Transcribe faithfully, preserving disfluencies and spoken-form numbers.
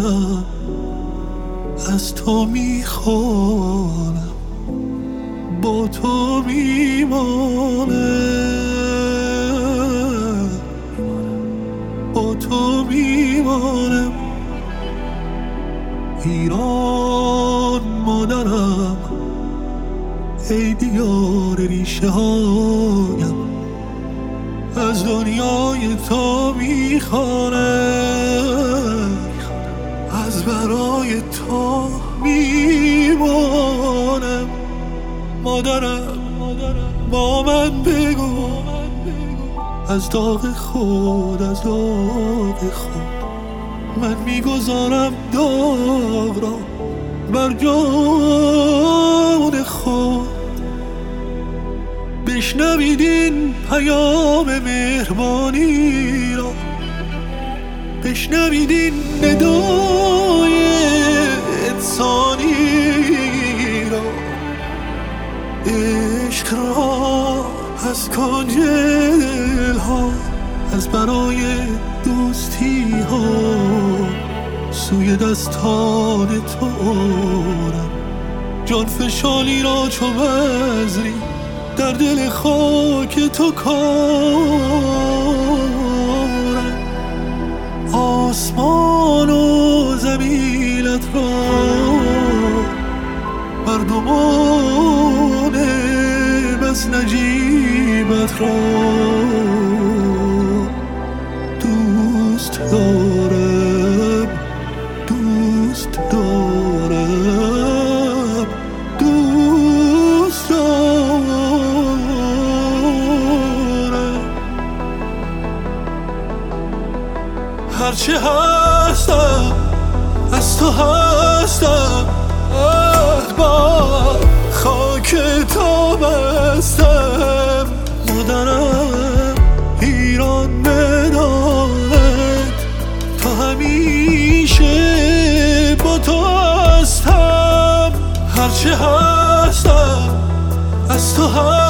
دلم از تو میخوانم، با تو میمانم، با تو میمانم. ایران مادرم، ای دیار ریشه هایم، از دنیای تو میخوانم، از برای تو میمانم. مادرم با من بگو، از داغ خود، از داغ خود من میگذارم داغ را بر جان خود. بشنوید این پیام مهربانی را، بشنوید این ندای انسانی را. عشق را از کنج دلها، از برای دوستی ها سوی دستان تو آرم. جان فشانی را چو بذری در دل خاک تو کارم. آسمان و زمینت را، مردمان بس نجیبت را دوست دارم، دوست دارم، دوست دارم. هرچه هستم از تو هستم، با خاک تو بستم. مادرم ایران بداند تا همیشه با تو هستم. هرچه هستم از تو هستم.